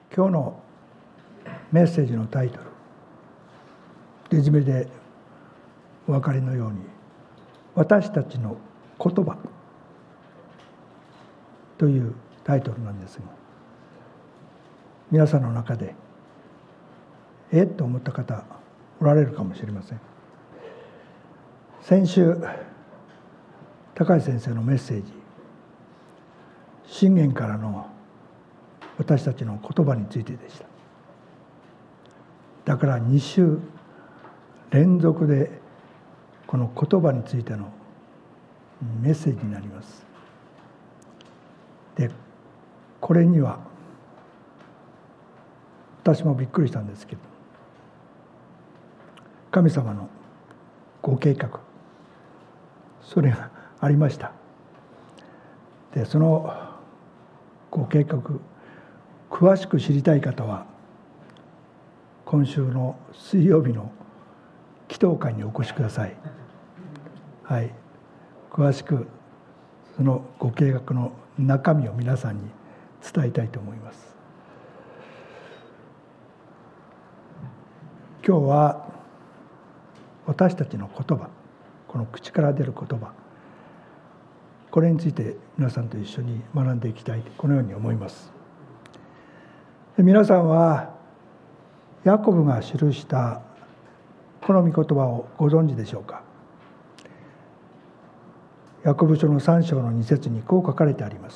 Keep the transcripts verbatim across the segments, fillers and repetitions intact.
今日のメッセージのタイトル、レジュメでお分かりのように、私たちの言葉というタイトルなんですが、皆さんの中でえっと思った方おられるかもしれません。先週高橋先生のメッセージ、信玄からの私たちの言葉についてでした。だからに週連続でこの言葉についてのメッセージになります。で、これには私もびっくりしたんですけど、神様のご計画、それがありました。で、そのご計画、詳しく知りたい方は今週の水曜日の祈祷会にお越しください。はい、詳しくそのご計画の中身を皆さんに伝えたいと思います。今日は私たちの言葉、この口から出る言葉、これについて皆さんと一緒に学んでいきたいと、このように思います。で、皆さんはヤコブが記したこの御言葉をご存知でしょうか。ヤコブ書のさん章のに節にこう書かれてあります。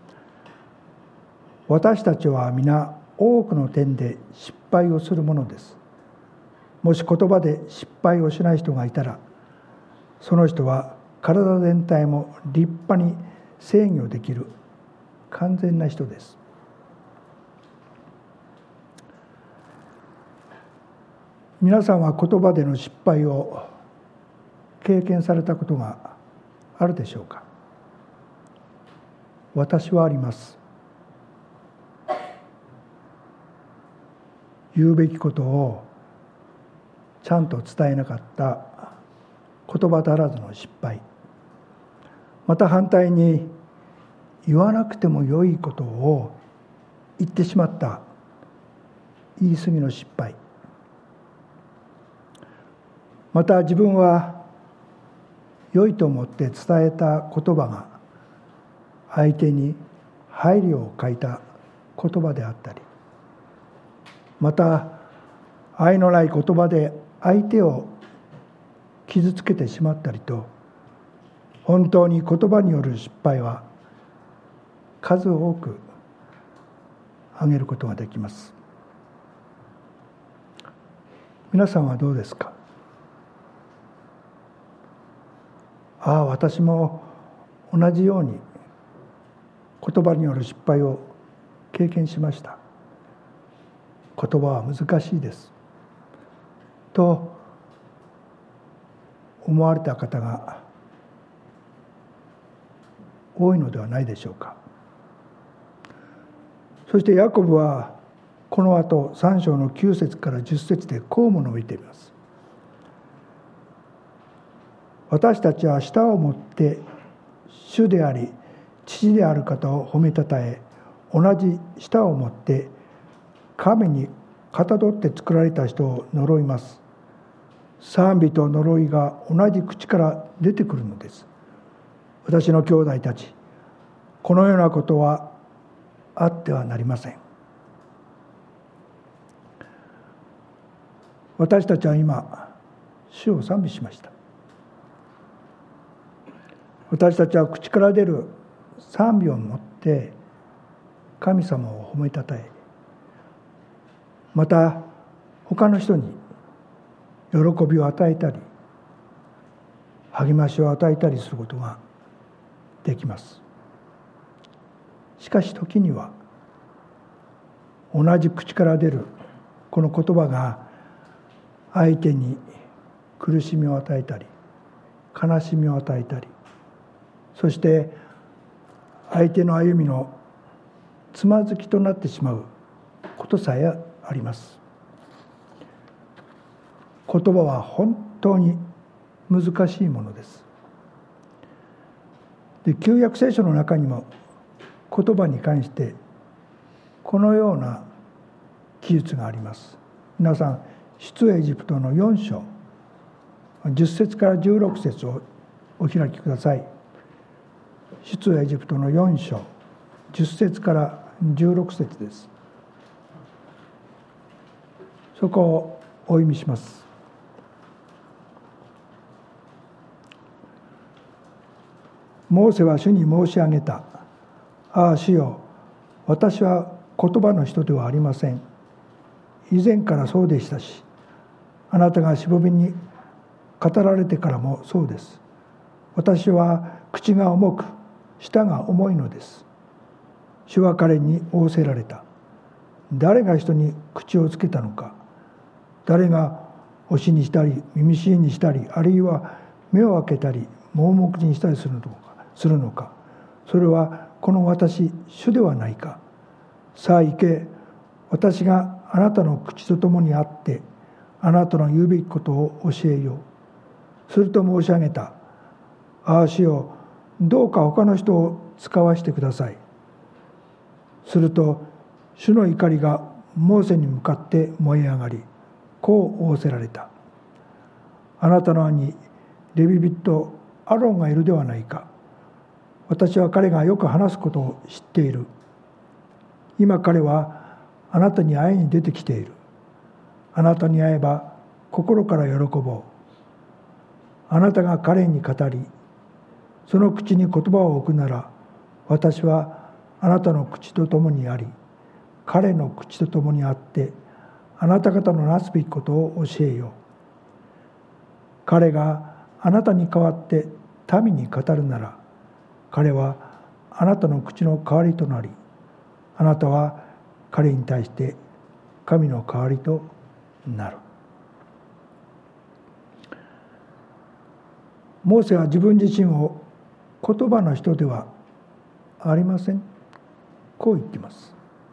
私たちは皆多くの点で失敗をするものです。もし言葉で失敗をしない人がいたら、その人は体全体も立派に制御できる完全な人です。皆さんは言葉での失敗を経験されたことがあるでしょうか。私はあります。言うべきことをちゃんと伝えなかった言葉足らずの失敗、また反対に言わなくても良いことを言ってしまった言い過ぎの失敗、また自分は良いと思って伝えた言葉が相手に配慮を欠いた言葉であったり、また愛のない言葉で相手を傷つけてしまったりと、本当に言葉による失敗は数多く挙げることができます。皆さんはどうですか。ああ、私も同じように言葉による失敗を経験しました。言葉は難しいですと思われた方が多いのではないでしょうか。そしてヤコブはこの後さん章のきゅう節からじゅっ節でこうも述べています。私たちは舌をもって主であり父である方を褒めたたえ、同じ舌をもって神にかたどって作られた人を呪います。賛美と呪いが同じ口から出てくるのです。私の兄弟たち、このようなことはあってはなりません。私たちは今主を賛美しました。私たちは口から出る賛美をもって神様を褒めたたえ、また他の人に喜びを与えたり励ましを与えたりすることができます。しかし時には同じ口から出るこの言葉が相手に苦しみを与えたり悲しみを与えたり、そして相手の歩みのつまずきとなってしまうことさえあります。言葉は本当に難しいものです。で、旧約聖書の中にも言葉に関してこのような記述があります。皆さん、出エジプトのよん章じゅっ節からじゅうろく節をお開きください。出エジプトのよん章じゅっ節からじゅうろく節です。そこをお読みします。モーセは主に申し上げた。ああ主よ、私は言葉の人ではありません。以前からそうでしたし、あなたがしぼみに語られてからもそうです。私は口が重く、舌が重いのです。主は彼に仰せられた。誰が人に口をつけたのか。誰が押しにしたり、耳しいにしたり、あるいは目を開けたり、盲目にしたりするのか。するのか。それはこの私、主ではないか。さあ行け、私があなたの口とともにあって、あなたの言うべきことを教えよう。すると申し上げた。ああ主よ、どうか他の人を使わしてください。すると主の怒りがモーセに向かって燃え上がり、こう仰せられた。あなたの兄レビ人アロンがいるではないか。私は彼がよく話すことを知っている。今彼はあなたに会いに出てきている。あなたに会えば心から喜ぼう。あなたが彼に語り、その口に言葉を置くなら、私はあなたの口とともにあり、彼の口とともにあって、あなた方のなすべきことを教えよう。彼があなたに代わって民に語るなら、彼はあなたの口の代わりとなり、あなたは彼に対して神の代わりとなる。モーセは自分自身を言葉の人ではありません。こう言っています。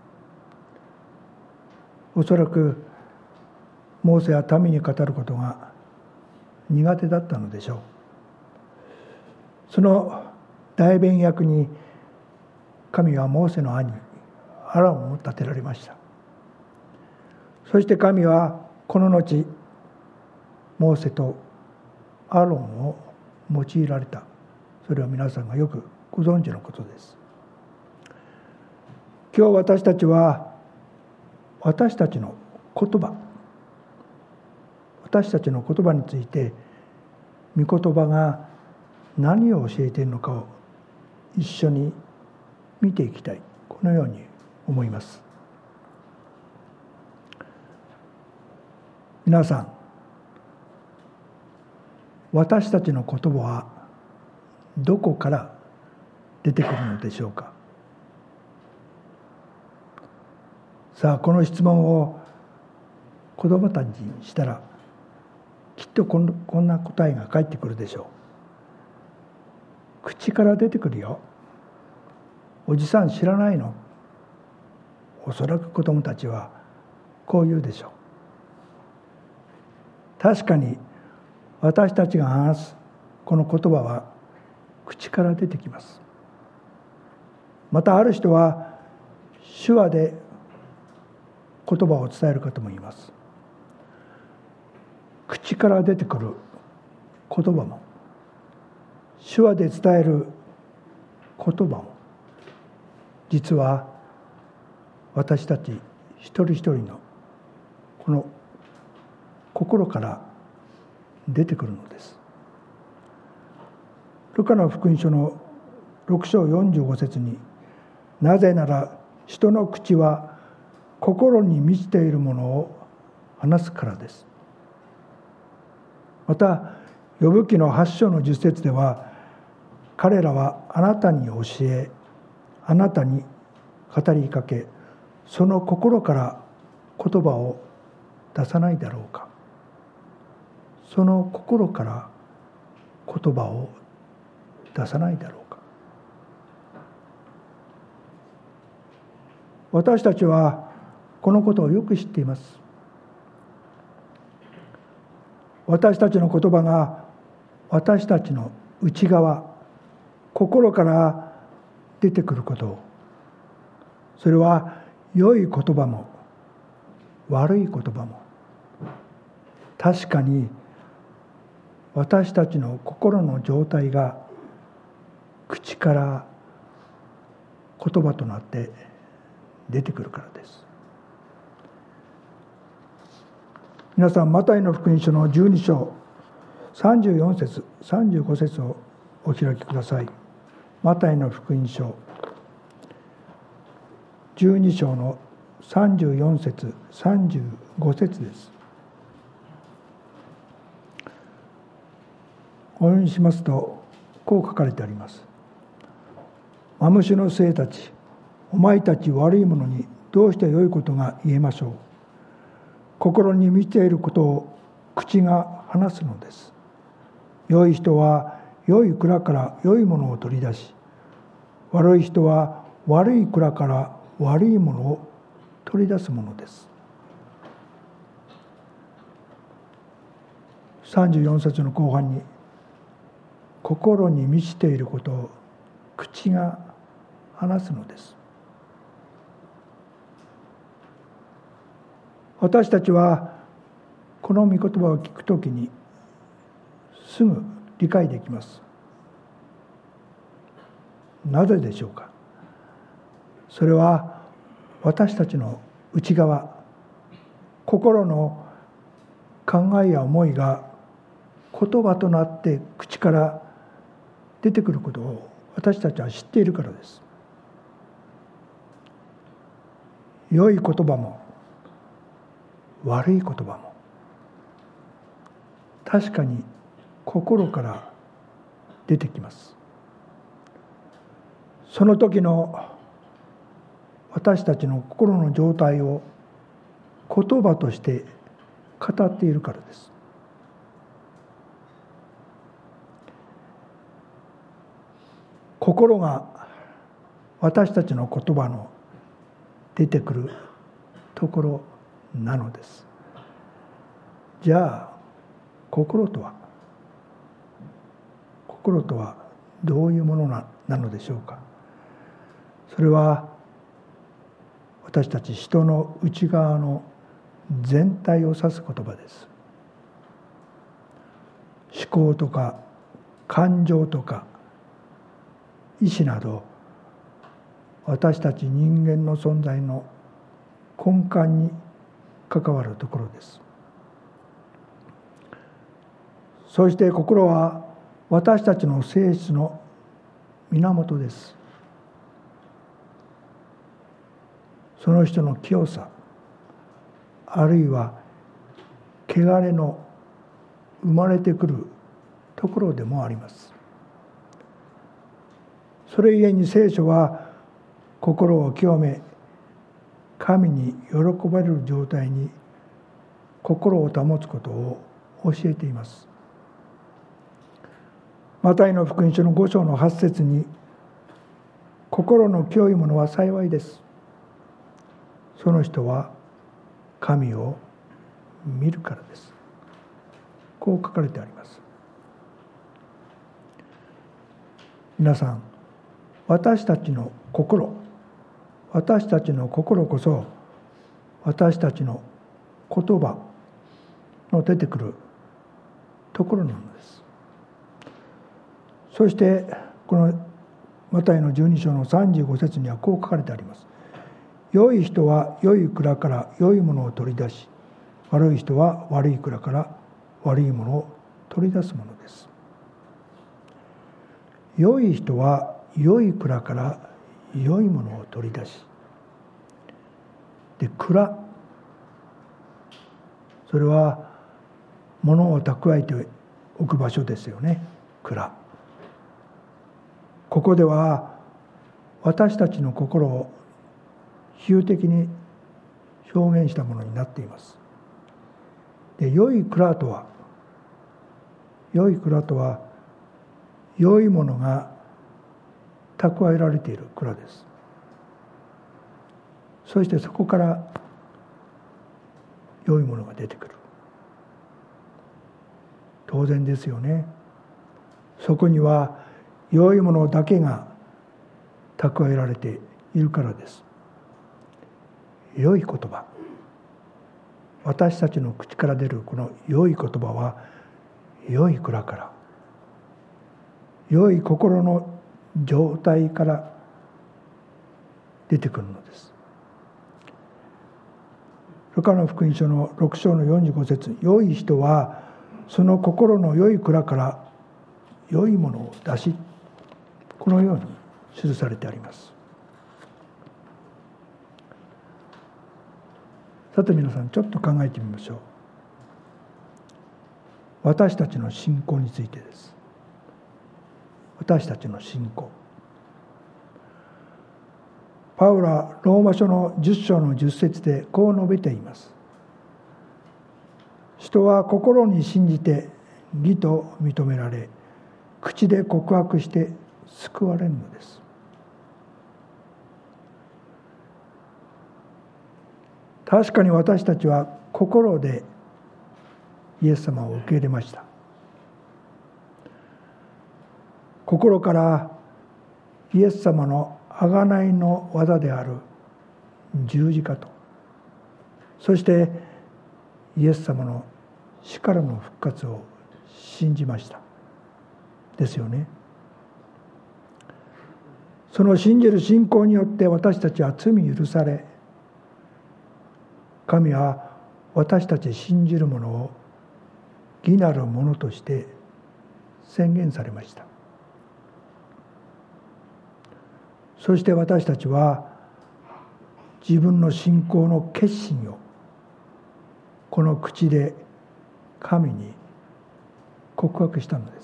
おそらくモーセは民に語ることが苦手だったのでしょう。その代弁役に神はモーセの兄アロンを立てられました。そして神はこの後モーセとアロンを用いられた。それは皆さんがよくご存知のことです。今日私たちは私たちの言葉私たちの言葉について御言葉が何を教えているのかを一緒に見ていきたい、このように思います。皆さん、私たちの言葉はどこから出てくるのでしょうか。さあ、この質問を子どもたちにしたらきっとこんこんな答えが返ってくるでしょう。口から出てくるよ。おじさん知らないの？おそらく子どもたちはこう言うでしょう。確かに私たちが話すこの言葉は口から出てきます。またある人は手話で言葉を伝える方もいます。口から出てくる言葉も手話で伝える言葉も実は私たち一人一人のこの心から出てくるのです。ルカの福音書のろく章よんじゅうご節に、なぜなら人の口は心に満ちているものを話すからです。また呼ぶ記のはち章のじゅっ節では、彼らはあなたに教え、あなたに語りかけ、その心から言葉を出さないだろうか。その心から言葉を出さないだろうか。私たちはこのことをよく知っています。私たちの言葉が私たちの内側、心から出てくること、それは良い言葉も悪い言葉も確かに私たちの心の状態が口から言葉となって出てくるからです。皆さん、マタイの福音書のじゅうに章さんじゅうよん節さんじゅうご節をお開きください。マタイの福音書じゅうに章のさんじゅうよん節さんじゅうご節です。お読みしますと、こう書かれてあります。マムシの精たち、お前たち悪い者にどうして良いことが言えましょう。心に満ちていることを口が話すのです。良い人は良い蔵から良いものを取り出し、悪い人は悪い蔵から悪いものを取り出すものです。さんじゅうよん節の後半に、心に満ちていることを口が話すのです。私たちはこの御言葉を聞くときにすぐ理解できます。なぜでしょうか。それは私たちの内側、心の考えや思いが言葉となって口から出てくることを私たちは知っているからです。良い言葉も悪い言葉も確かに心から出てきます。その時の私たちの心の状態を言葉として語っているからです。心が私たちの言葉の出てくるところなのです。じゃあ心とは心とはどういうものな、なのでしょうか。それは私たち人の内側の全体を指す言葉です。思考とか感情とか意志など、私たち人間の存在の根幹に関わるところです。そして心は私たちの性質の源です。その人の清さ、あるいは汚れの生まれてくるところでもあります。それゆえに聖書は心を清め、神に喜ばれる状態に心を保つことを教えています。マタイの福音書のご章のはち節に、心の清い者は幸いです。その人は神を見るからです。こう書かれてあります。皆さん、私たちの心、私たちの心こそ私たちの言葉の出てくるところなのです。そしてこのマタイのじゅうに章のさんじゅうご節にはこう書かれてあります。良い人は良い蔵から良いものを取り出し、悪い人は悪い蔵から悪いものを取り出すものです。良い人は良い蔵から良いものを取り出し、で蔵、それは物を蓄えておく場所ですよね。蔵、ここでは私たちの心を比喩的に表現したものになっています。で良い蔵とは良い蔵とは良いものが蓄えられている蔵です。そしてそこから良いものが出てくる。当然ですよね。そこには良いものだけが蓄えられているからです。良い言葉、 私たちの口から出るこの良い言葉は良い蔵から、良い心の状態から出てくるのです。ルカの福音書のろく章のよんじゅうご節、良い人はその心の良い蔵から良いものを出し、このように記されてあります。さて皆さん、ちょっと考えてみましょう。私たちの信仰についてです。私たちの信仰。パウロはローマ書のじゅっ章のじゅっ節でこう述べています。人は心に信じて義と認められ、口で告白して救われるのです。確かに私たちは心でイエス様を受け入れました。心からイエス様の贖いの技である十字架と、そしてイエス様の死からの復活を信じました。ですよね。その信じる信仰によって私たちは罪許され、神は私たち信じるものを義なるものとして宣言されました。そして私たちは自分の信仰の決心をこの口で神に告白したのです。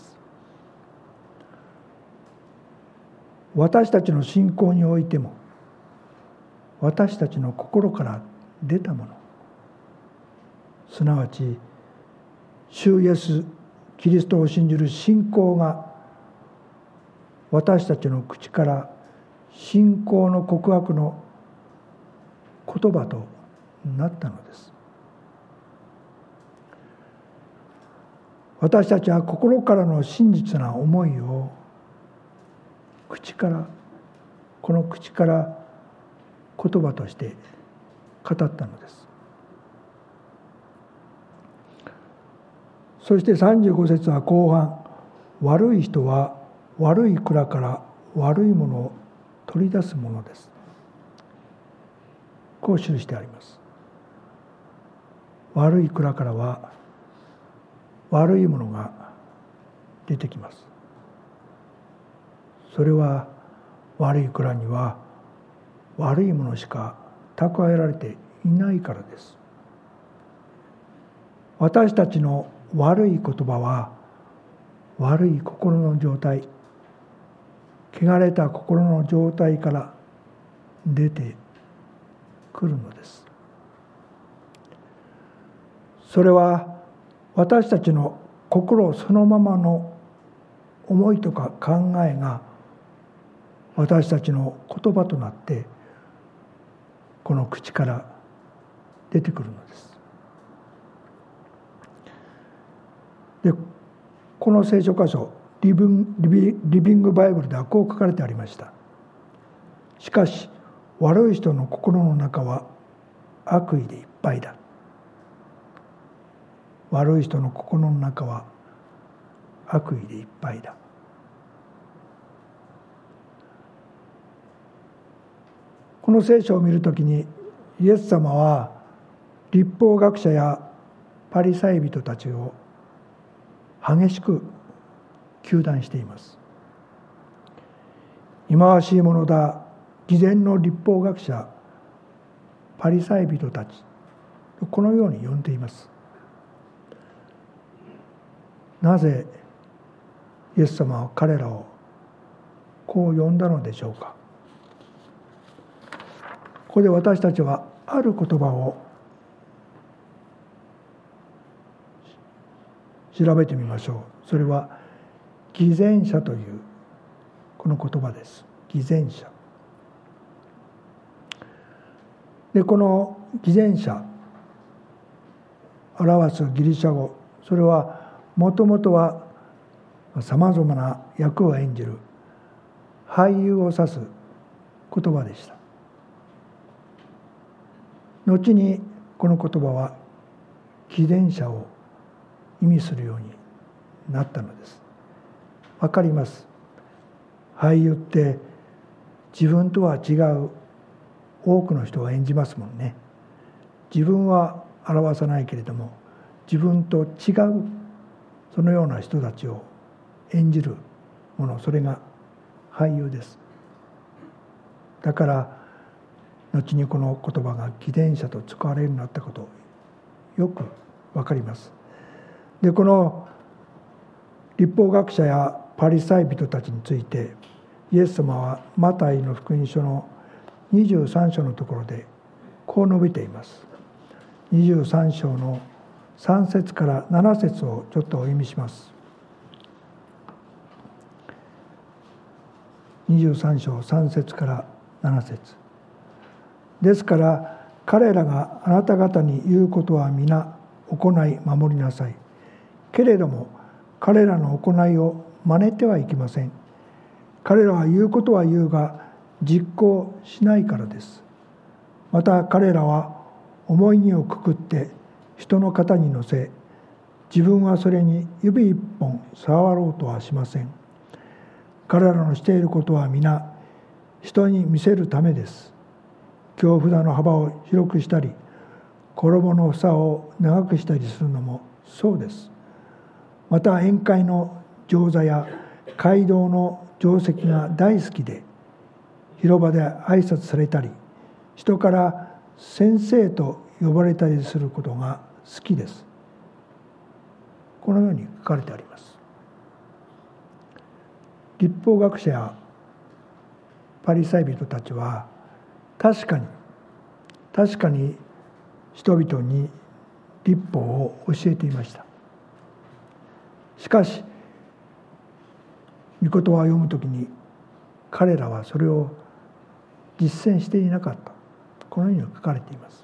私たちの信仰においても、私たちの心から出たもの、すなわち主イエスキリストを信じる信仰が私たちの口から信仰の告白の言葉となったのです。私たちは心からの真実な思いを口からこの口から言葉として語ったのです。そしてさんじゅうご節は後半、悪い人は悪い蔵から悪いものを取り出すものです。こう記してあります。悪い蔵からは悪いものが出てきます。それは悪い蔵には悪いものしか蓄えられていないからです。私たちの悪い言葉は悪い心の状態、汚れた心の状態から出てくるのです。それは私たちの心そのままの思いとか考えが私たちの言葉となってこの口から出てくるのです。で、この聖書箇所リビング、リビングバイブルではこう書かれてありました。しかし悪い人の心の中は悪意でいっぱいだ。悪い人の心の中は悪意でいっぱいだ。この聖書を見るときにイエス様は律法学者やパリサイ人たちを激しく糾弾しています。忌まわしいものだ、偽善の律法学者パリサイ人たち、このように呼んでいます。なぜイエス様は彼らをこう呼んだのでしょうか。ここで私たちはある言葉を調べてみましょう。それは偽善者というこの言葉です。偽善者で、この偽善者表すギリシャ語、それはもともとはさまざまな役を演じる俳優を指す言葉でした。後にこの言葉は偽善者を意味するようになったのです。わかります。俳優って自分とは違う多くの人が演じますもんね。自分は表さないけれども、自分と違うそのような人たちを演じるもの、それが俳優です。だから後にこの言葉が偽善者と使われるようになったこと、よくわかります。で、この律法学者やパリサイ人たちについて、イエス様はマタイの福音書のにじゅうさん章のところでこう述べています。にじゅうさん章のさん節からなな節をちょっとお読みします。にじゅうさん章さん節からなな節。ですから彼らがあなた方に言うことは皆行い守りなさい。けれども彼らの行いを真似てはいけません。彼らは言うことは言うが実行しないからです。また彼らは重い荷をくくって人の肩に乗せ、自分はそれに指一本触ろうとはしません。彼らのしていることは皆人に見せるためです。京札の幅を広くしたり、衣の房を長くしたりするのもそうです。また宴会の上座や街道の定石が大好きで、広場で挨拶されたり、人から先生と呼ばれたりすることが好きです。このように書かれてあります。律法学者やパリサイ人たちは確かに確かに人々に律法を教えていました。しかし御言葉を読むときに彼らはそれを実践していなかった。このように書かれています。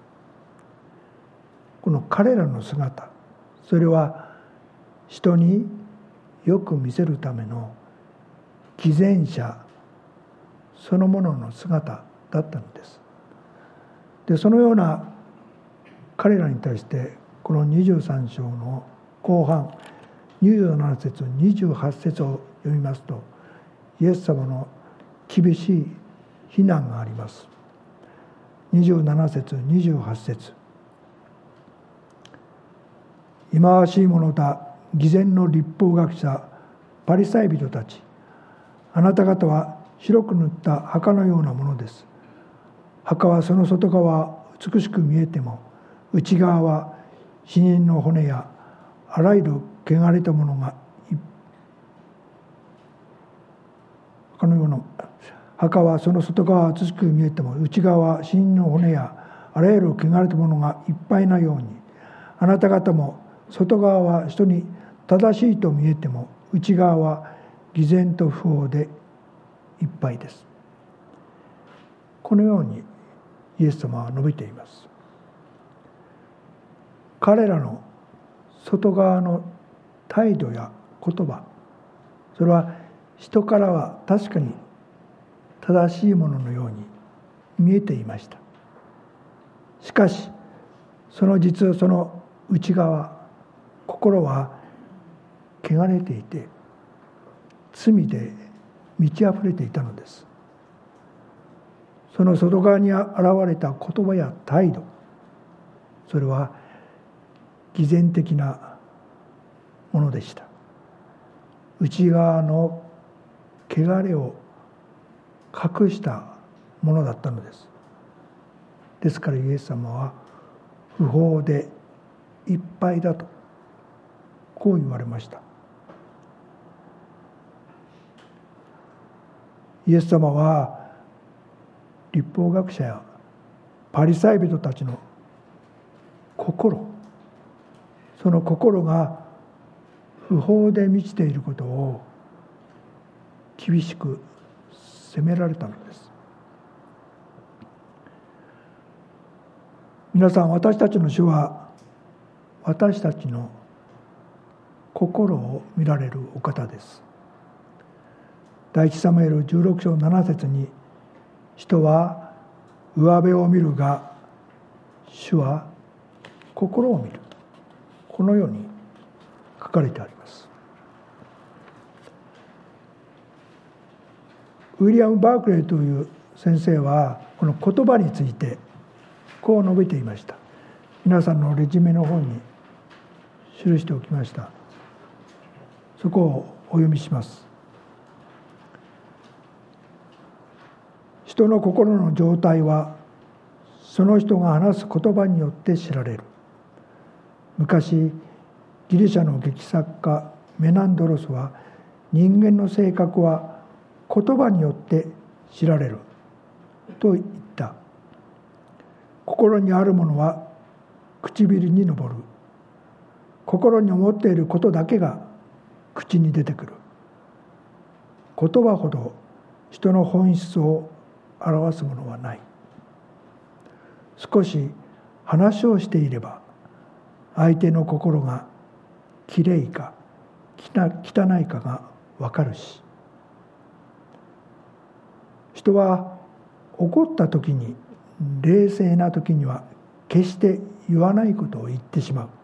この彼らの姿、それは人によく見せるための偽善者そのものの姿だったのです。で、そのような彼らに対してこのにじゅうさん章の後半にじゅうなな節にじゅうはち節を読みますと、イエス様の厳しい非難があります。にじゅうなな節にじゅうはち節。忌まわしいものだ、偽善の律法学者パリサイ人たち、あなた方は白く塗った墓のようなものです。墓はその外側は美しく見えても、内側は死人の骨やあらゆる汚れたものが墓のような墓はその外側は美しく見えても、内側は死人の骨やあらゆる汚れたものがいっぱいなように、あなた方も外側は人に正しいと見えても、内側は偽善と不法でいっぱいです。このようにイエス様は述べています。彼らの外側の態度や言葉、それは人からは確かに正しいもののように見えていました。しかしその実その内側、心は汚れていて罪で満ち溢れていたのです。その外側に現れた言葉や態度、それは偽善的なものでした。内側の汚れを隠したものだったのです。ですからイエス様は不法でいっぱいだとこう言われました。イエス様は律法学者やパリサイ人たちの心、その心が不法で満ちていることを厳しく責められたのです。皆さん、私たちの主は私たちの心を見られるお方です。第一サムエルじゅうろく章なな節に、人は上辺を見るが主は心を見る。 このように書かれてあります。ウィリアム・バークレーという先生はこの言葉についてこう述べていました。皆さんのレジュメの本に記しておきました。そこをお読みします。人の心の状態はその人が話す言葉によって知られる。昔ギリシャの劇作家メナンドロスは人間の性格は言葉によって知られると言った。心にあるものは唇に上る。心に思っていることだけが口に出てくる。言葉ほど人の本質を表すものはない。少し話をしていれば相手の心がきれいか汚いかがわかるし、人は怒った時に冷静な時には決して言わないことを言ってしまう。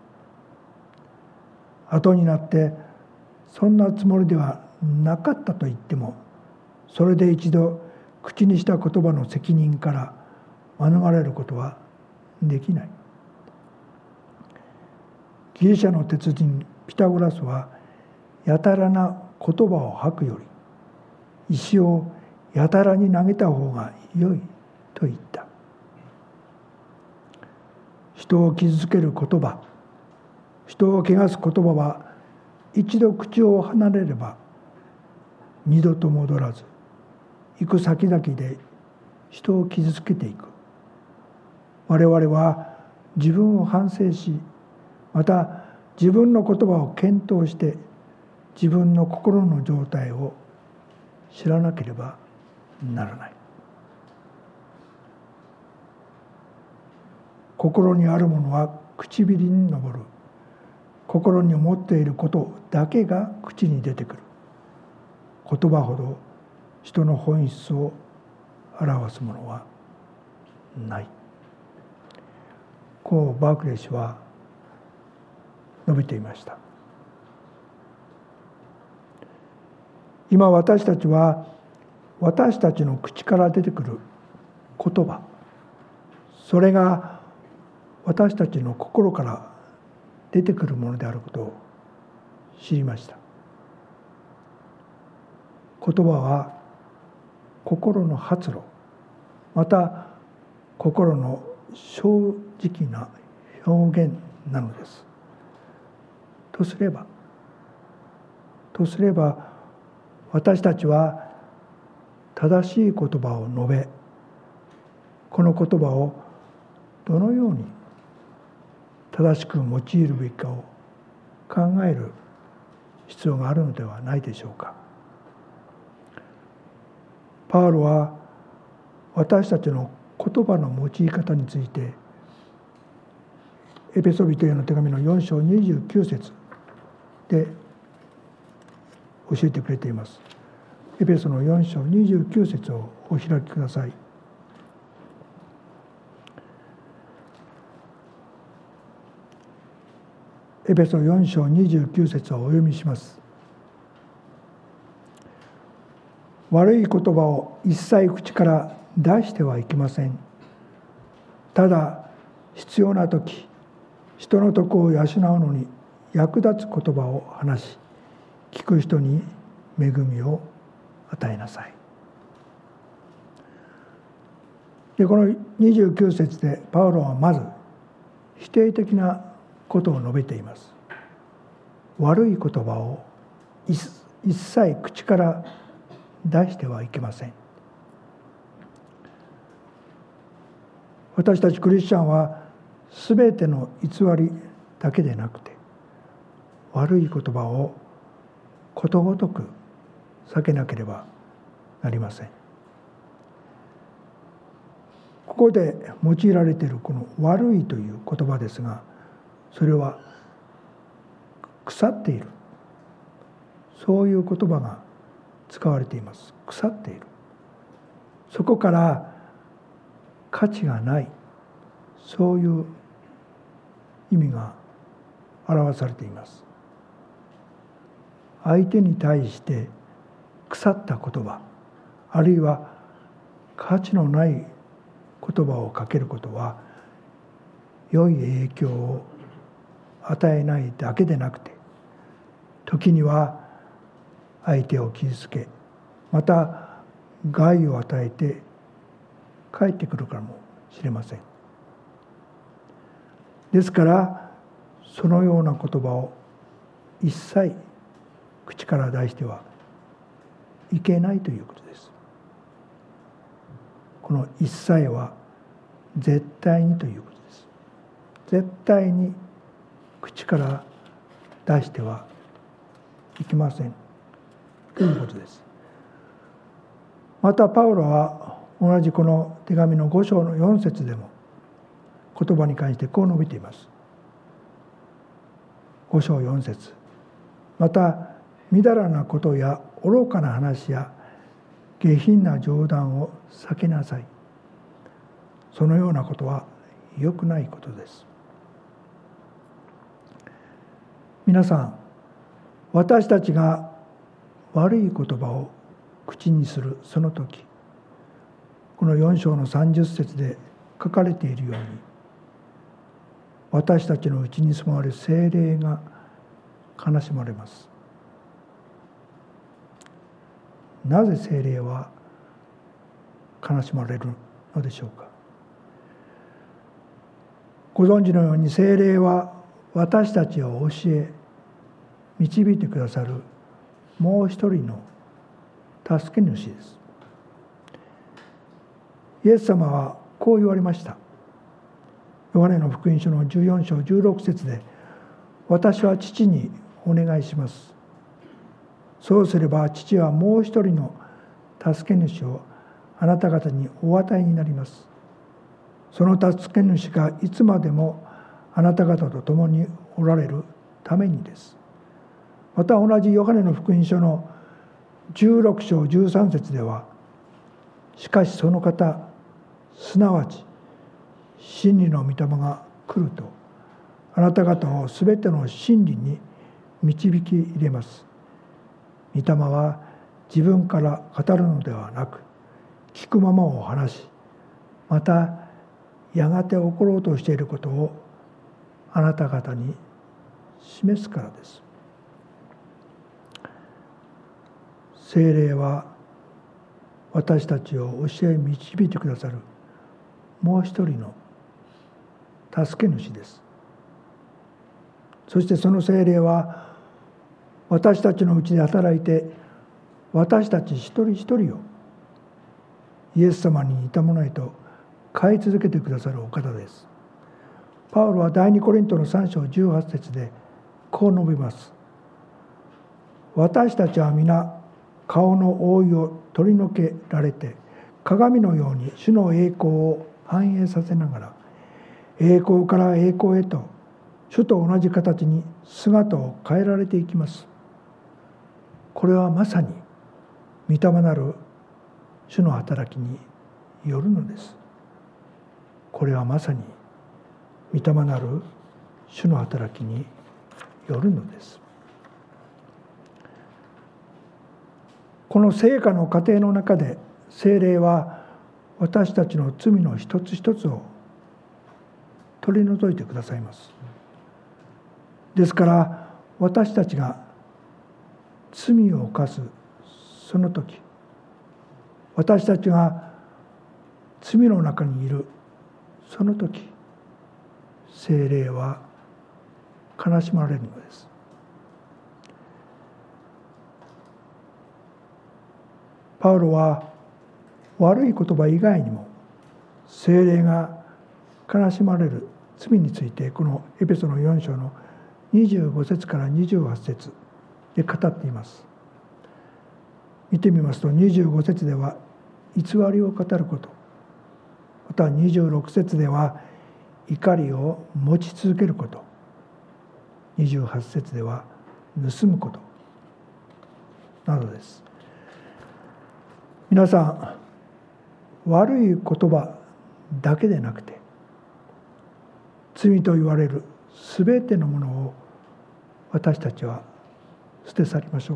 後になってそんなつもりではなかったと言っても、それで一度口にした言葉の責任から免れることはできない。ギリシャの鉄人ピタゴラスは、やたらな言葉を吐くより石をやたらに投げた方が良いと言った。人を傷つける言葉、人を汚す言葉は一度口を離れれば二度と戻らず、行く先々で人を傷つけていく。我々は自分を反省し、また自分の言葉を検討して自分の心の状態を知らなければならない。心にあるものは唇に上る。心に思っていることだけが口に出てくる。言葉ほど人の本質を表すものはない。こうバークレー氏は述べていました。今私たちは私たちの口から出てくる言葉、それが私たちの心から出てくるものであることを知りました。言葉は心の発露、また心の正直な表現なのです。とすれば、とすれば私たちは正しい言葉を述べ、この言葉をどのように正しく用いるべきかを考える必要があるのではないでしょうか。パウロは私たちの言葉の用い方についてエペソビトへの手紙のよん章にじゅうきゅう節で教えてくれています。エペソのよん章にじゅうきゅう節をお開きください。エペソよん章にじゅうきゅう節をお読みします。悪い言葉を一切口から出してはいけません。ただ必要な時、人の徳を養うのに役立つ言葉を話し、聞く人に恵みを与えなさい。でこのにじゅうきゅう節でパウロはまず否定的なことを述べています。悪い言葉を一切口から出してはいけません。私たちクリスチャンはすべての偽りだけでなくて、悪い言葉をことごとく避けなければなりません。ここで用いられているこの悪いという言葉ですが、それは腐っている、そういう言葉が使われています。腐っている、そこから価値がない、そういう意味が表されています。相手に対して腐った言葉、あるいは価値のない言葉をかけることは、良い影響を与えないだけでなくて、時には相手を傷つけ、また害を与えて帰ってくるかもしれません。ですからそのような言葉を一切口から出してはいけないということです。この一切は絶対にということです。絶対に口から出してはいけませんということです。またパウロは同じこの手紙のご章のよん節でも言葉に関してこう述べています。ご章よん節、またみだらなことや愚かな話や下品な冗談を避けなさい。そのようなことは良くないことです。皆さん、私たちが悪い言葉を口にするその時、このよん章のさんじゅっ節で書かれているように、私たちのうちに住まわれる聖霊が悲しまれます。なぜ聖霊は悲しまれるのでしょうか。ご存知のように聖霊は私たちを教え導いてくださるもう一人の助け主です。イエス様はこう言われました。ヨハネの福音書のじゅうよん章じゅうろく節で、私は父にお願いします。そうすれば父はもう一人の助け主をあなた方にお与えになります。その助け主がいつまでもあなた方と共におられるためにです。また同じヨハネの福音書のじゅうろく章じゅうさん節では、しかしその方、すなわち真理の御霊が来ると、あなた方をすべての真理に導き入れます。御霊は自分から語るのではなく、聞くままを話し、またやがて起ころうとしていることをあなた方に示すからです。聖霊は私たちを教え導いてくださるもう一人の助け主です。そしてその聖霊は私たちのうちで働いて、私たち一人一人をイエス様に似たものへと変え続けてくださるお方です。パウロは第二コリントのさん章じゅうはち節でこう述べます。私たちは皆顔の覆いを取り除けられて、鏡のように主の栄光を反映させながら、栄光から栄光へと主と同じ形に姿を変えられていきます。これはまさに御霊なる主の働きによるのです。これはまさに御霊なる主の働きによるのです。この聖歌の過程の中で、聖霊は私たちの罪の一つ一つを取り除いてくださいます。ですから私たちが罪を犯すその時、私たちが罪の中にいるその時、聖霊は悲しまれるのです。パウロは悪い言葉以外にも聖霊が悲しまれる罪について、このエペソのよん章のにじゅうご節からにじゅうはち節で語っています。見てみますと、にじゅうご節では偽りを語ること、またにじゅうろく節では怒りを持ち続けること、にじゅうはち節では盗むことなどです。皆さん、悪い言葉だけでなくて、罪と言われるすべてのものを私たちは捨て去りましょ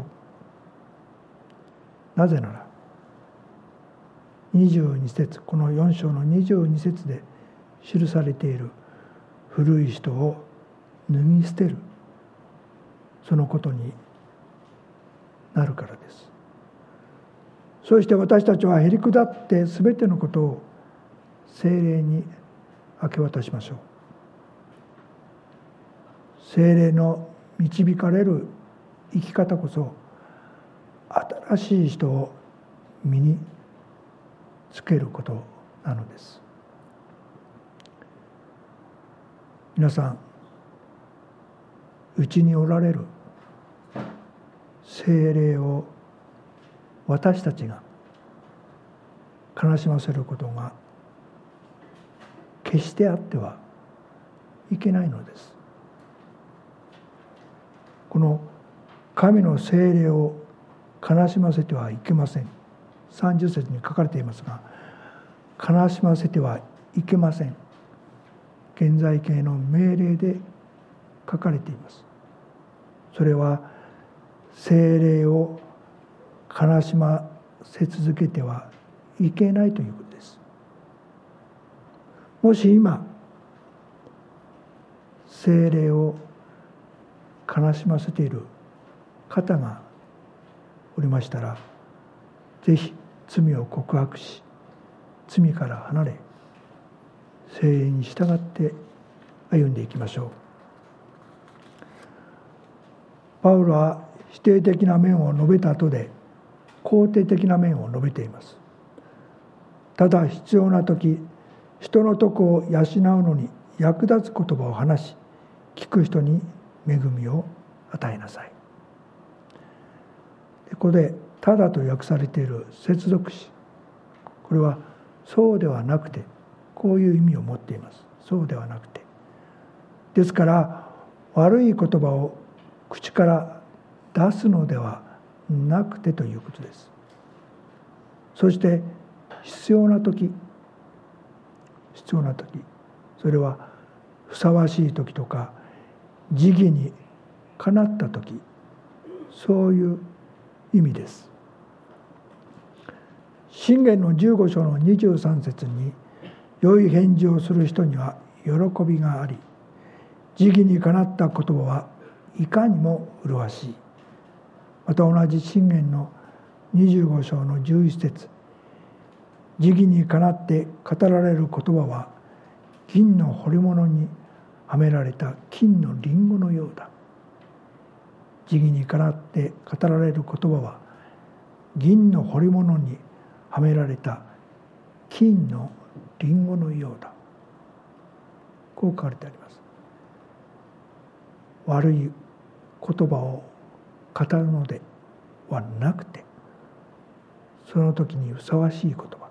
う。なぜならにじゅうに節、このよん章のにじゅうに節で記されている古い人を脱ぎ捨てる、そのことになるからです。そして私たちはへりくだってすべてのことを聖霊に明け渡しましょう。聖霊の導かれる生き方こそ新しい人を身につけることなのです。皆さん、うちにおられる聖霊を私たちが悲しませることが決してあってはいけないのです。この神の聖霊を悲しませてはいけません。さんじゅっ節に書かれていますが、悲しませてはいけません。現在形の命令で書かれています。それは聖霊を悲しませ続けてはいけないということです。もし今聖霊を悲しませている方がおりましたら、ぜひ罪を告白し、罪から離れ聖霊に従って歩んでいきましょう。パウロは否定的な面を述べた後で肯定的な面を述べています。ただ必要な時、人の徳を養うのに役立つ言葉を話し、聞く人に恵みを与えなさい。ここでただと訳されている接続詞、これはそうではなくて、こういう意味を持っています。そうではなくて、ですから悪い言葉を口から出すのではなくてということです。そして必要な時、必要な時、それはふさわしい時とか時義にかなった時、そういう意味です。箴言のじゅうご章のにじゅうさん節に、良い返事をする人には喜びがあり、時義にかなった言葉はいかにも麗しい。また同じ箴言のにじゅうご章のじゅういち節、時義にかなって語られる言葉は銀の彫り物にはめられた金のリンゴのようだ。時義にかなって語られる言葉は銀の彫り物にはめられた金のリンゴのようだ。こう書かれてあります。悪い言葉を語るのではなくて、その時にふさわしい言葉、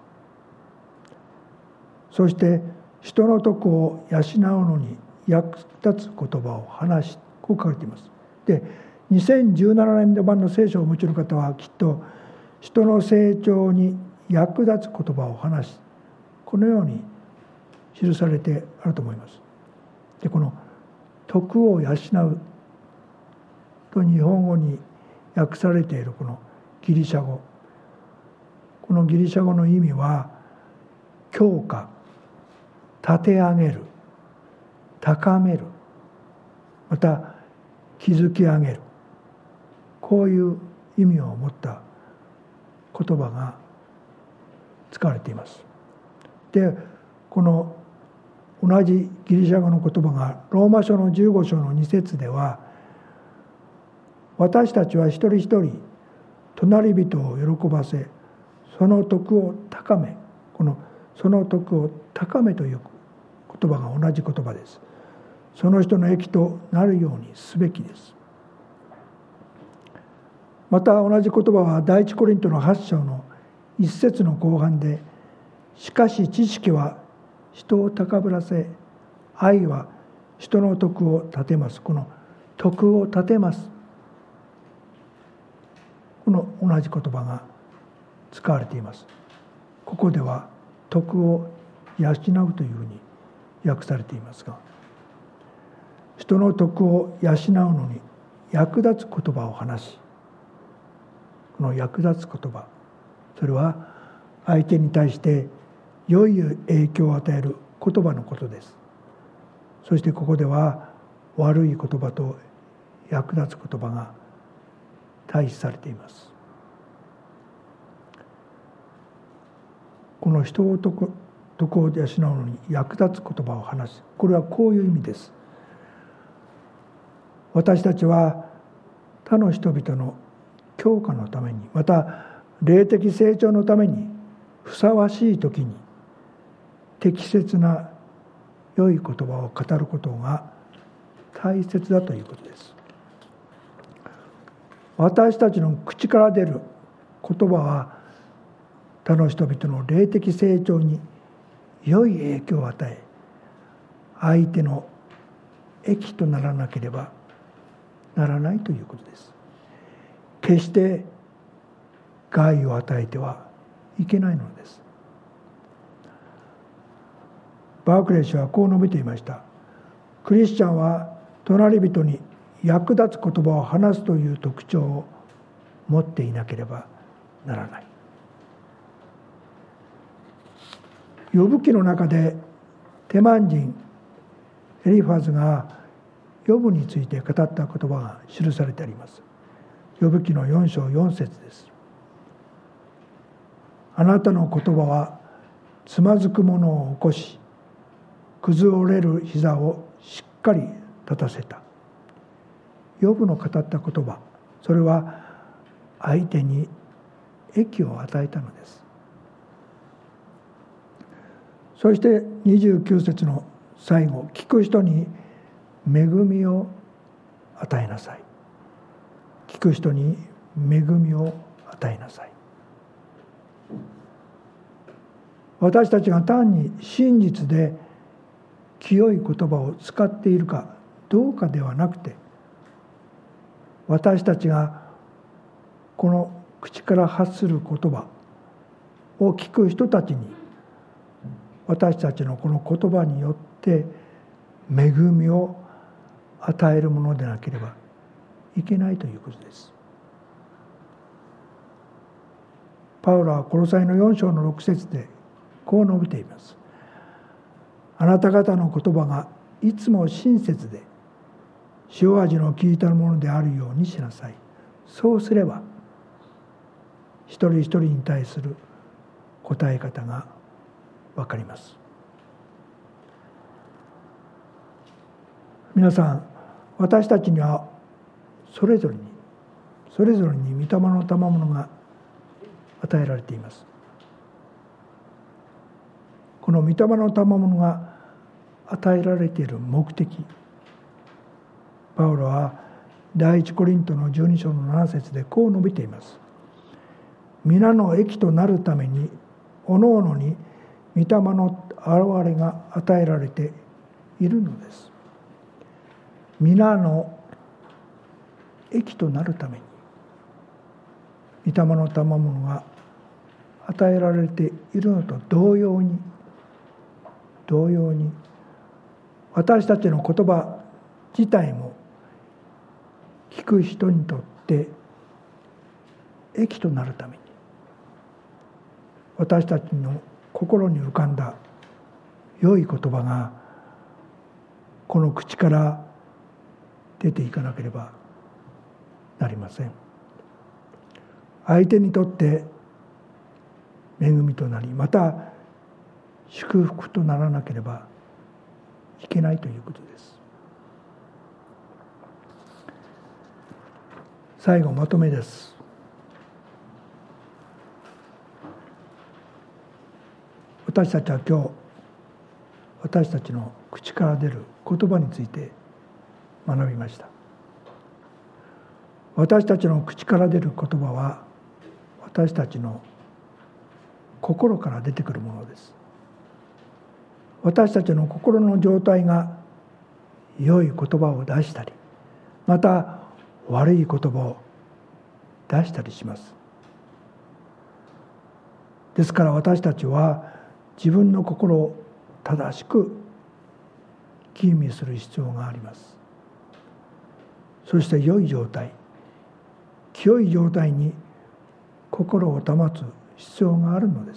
そして人の徳を養うのに役立つ言葉を話し、こう書かれています。で、にせんじゅうななねんど版の聖書をお持ちの方はきっと人の成長に役立つ言葉を話し、このように記されてあると思います。で、この徳を養うと日本語に訳されているこのギリシャ語、このギリシャ語の意味は強化、立て上げる、高める、また築き上げる、こういう意味を持った言葉が使われています。で、この同じギリシャ語の言葉がローマ書のじゅうご章のに節では、私たちは一人一人隣人を喜ばせ、その徳を高め、このその徳を高めという言葉が同じ言葉です。その人の益となるようにすべきです。また同じ言葉は第一コリントのはち章の一節の後半で、しかし知識は人を高ぶらせ、愛は人の徳を立てます。この徳を立てます、この同じ言葉が使われています。ここでは徳を養うというふうに訳されていますが、人の徳を養うのに役立つ言葉を話し、この役立つ言葉、それは相手に対して良い影響を与える言葉のことです。そしてここでは悪い言葉と役立つ言葉が対比されています。この人を徳を養うのに役立つ言葉を話す、これはこういう意味です。私たちは他の人々の強化のために、また霊的成長のためにふさわしい時に適切な良い言葉を語ることが大切だということです。私たちの口から出る言葉は他の人々の霊的成長に良い影響を与え、相手の益とならなければならないということです。決して害を与えてはいけないのです。バークレー氏はこう述べていました。クリスチャンは隣人に役立つ言葉を話すという特徴を持っていなければならない。ヨブ記の中でテマン人エリファズがヨブについて語った言葉が記されてあります。ヨブ記のよん章よん節です。あなたの言葉はつまずく者を起こし、崩れる膝をしっかり立たせた。ヨブの語った言葉、それは相手に益を与えたのです。そしてにじゅうきゅう節の最後、聞く人に恵みを与えなさい。聞く人に恵みを与えなさい。私たちが単に真実で清い言葉を使っているかどうかではなくて、私たちがこの口から発する言葉を聞く人たちに、私たちのこの言葉によって恵みを与えるものでなければいけないということです。パウロはコロサイのよん章のろく節でこう述べています。あなた方の言葉がいつも親切で塩味の効いたものであるようにしなさい。そうすれば一人一人に対する答え方が分かります。皆さん、私たちにはそれぞれにそれぞれに御霊の賜物が与えられています。この御霊の賜物が与えられている目的、パウロは第一コリントのじゅうに章のなな節でこう述べています。皆の益となるためにおのおのに御霊の現れが与えられているのです。皆の益となるために御霊の賜物が与えられているのと同様に同様に私たちの言葉自体も聞く人にとって益となるために、私たちの心に浮かんだ良い言葉がこの口から出ていかなければなりません。相手にとって恵みとなり、また祝福とならなければいけないということです。最後、まとめです。私たちは今日、私たちの口から出る言葉について学びました。私たちの口から出る言葉は私たちの心から出てくるものです。私たちの心の状態が良い言葉を出したり、また悪い言葉を出したりします。ですから私たちは自分の心を正しく吟味する必要があります。 そして良い状態、清い状態に心を保つ必要があるのです。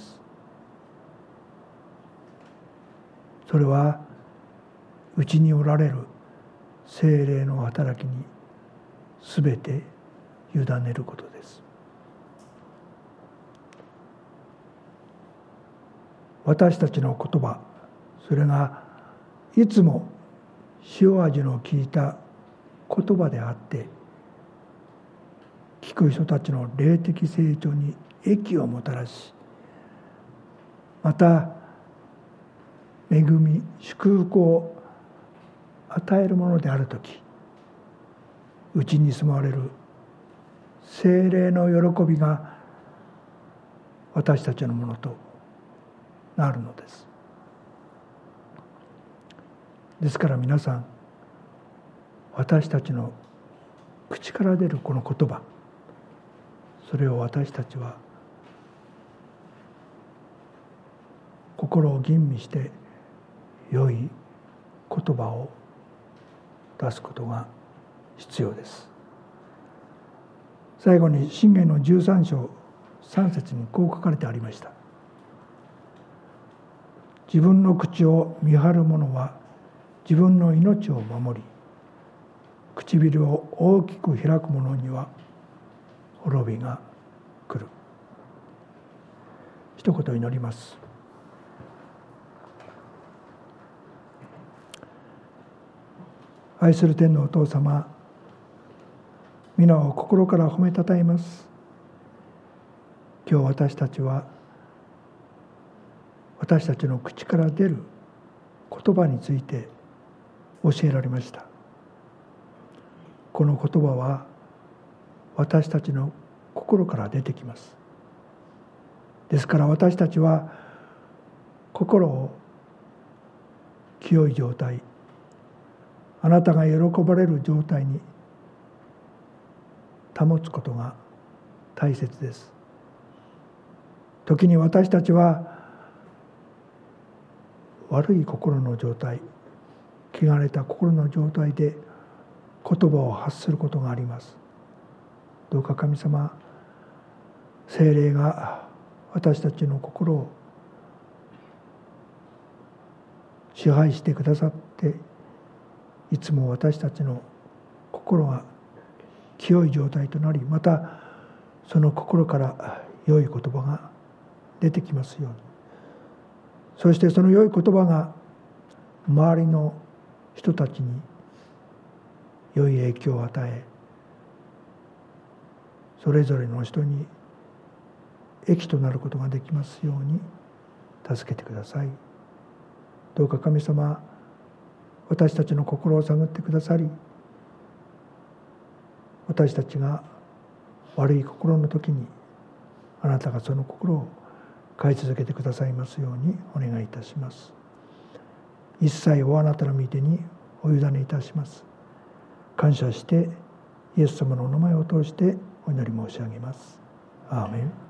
それは内におられる聖霊の働きにすべて委ねることです。私たちの言葉、それがいつも塩味の効いた言葉であって、聞く人たちの霊的成長に益をもたらし、また恵み、祝福を与えるものであるとき、内に住まわれる聖霊の喜びが私たちのものとなるのです。ですから皆さん、私たちの口から出るこの言葉、それを私たちは心を吟味して良い言葉を出すことが必要です。最後に箴言のじゅうさん章さん節にこう書かれてありました。自分の口を見張る者は自分の命を守り、唇を大きく開く者には滅びが来る。一言祈ります。愛する天のお父様、皆を心から褒めたたえます。今日私たちは私たちの口から出る言葉について教えられました。この言葉は私たちの心から出てきます。ですから私たちは心を清い状態、あなたが喜ばれる状態に保つことが大切です。時に私たちは悪い心の状態、汚れた心の状態で言葉を発することがあります。どうか神様、聖霊が私たちの心を支配してくださって、いつも私たちの心が清い状態となり、またその心から良い言葉が出てきますように。そしてその良い言葉が周りの人たちに良い影響を与え、それぞれの人に益となることができますように助けてください。どうか神様、私たちの心を探ってくださり、私たちが悪い心の時にあなたがその心を変え続けてくださいますようにお願いいたします。一切をあなたの御手にお委ねいたします。感謝してイエス様のお名前を通してお祈り申し上げます。アーメン。